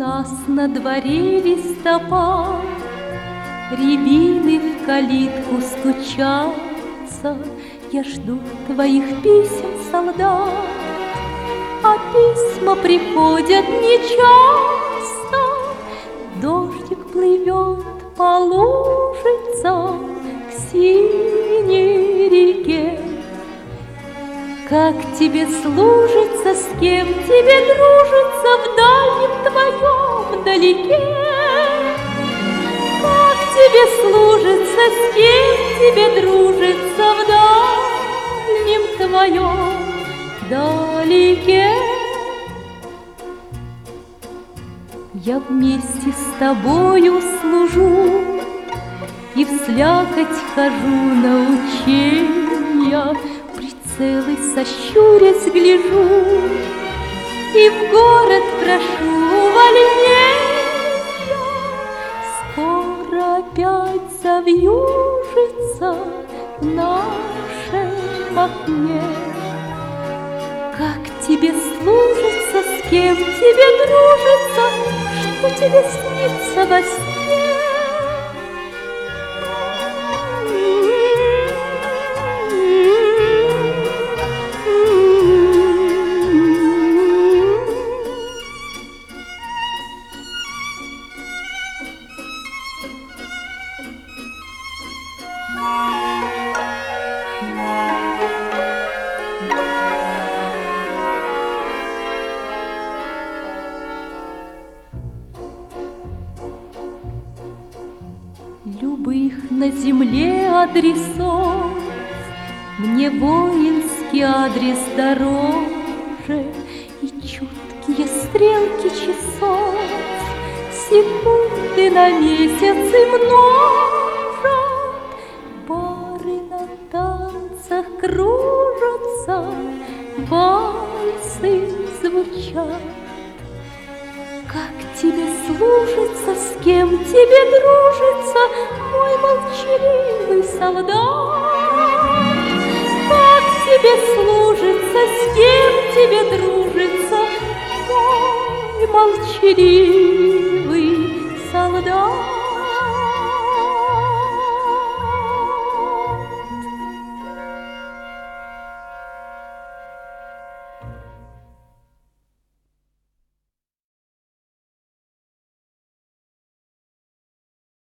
нас на дворе листопад, рябины в калитку стучатся. Я жду твоих писем, солдат, а письма приходят нечасто. Дождик плывет по лужицам к синей реке. Как тебе служится, с кем тебе дружится в дальнем твоем далеке? Как тебе служится, с кем тебе дружится в дальнем твоем далеке? Я вместе с тобою служу и в слякоть хожу на ученья. Прицелы сощурясь гляжу и в город прошу увольнения. Скоро опять завьюжится наше окне. Как тебе служится, с кем тебе дружится, что тебе снится во сне? Любых на земле адресов мне воинский адрес дороже, и чуткие стрелки часов секунды на месяцы множат. Пары на танцах кружатся, вальсы звучат. Как тебе служится, с кем тебе дружится, мой молчаливый солдат? Как тебе служится, с кем тебе дружится, мой молчаливый солдат?